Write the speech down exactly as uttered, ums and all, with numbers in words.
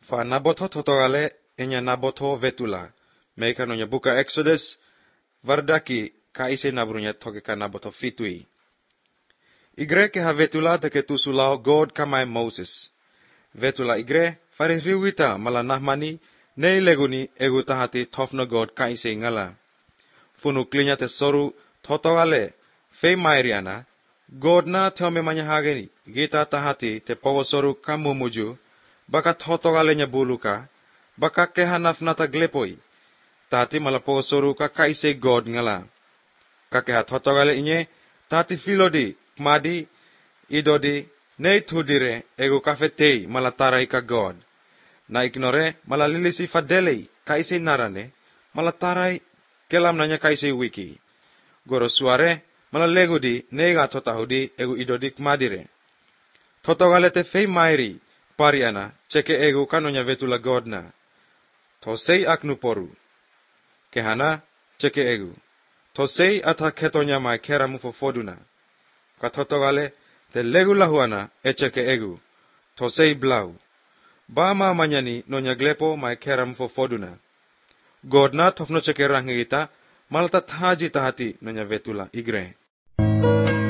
Fa naboto totogale enya naboto vetula. Meka nonya buka Exodus vardaki kaise nabrunya togeka naboto fitui. Igre ke ha vetula teke tusulao God kamai Moses. Vetula igre fari riwita mala nahmani nei leguni egu tahati tofno God kaise ngala. Funu klinya te soru totogale fei mairiana God na tome manyahageni gita tahati te powo soru kamumuju baka totogale nya buluka baka kehanaf nata glepoi tati mala powo soru ka kaise God ngala. Kakeha totogale inye tati filodi madi idodi nei tudire egu kafetei malatara ika God. Na ignore malalilisi fadelei kaise narane malatarai kelam nanya kaise wiki. Goro suare malalegudi nega totahudi egu idodik madire. Totogale te fei mairi pariana ceke egu kanonya vetula Godna. Tosei aknu poru. Kehana ceke egu. Tosei ata ketonya mai keramu fofoduna. Ka totogale te legu lahuana e ceke egu. Tosei blau. Bama manyani nonya glepo mai keramu fofoduna. Godna tofno ceke rangita malta tahaji tahati nonya vetula igre.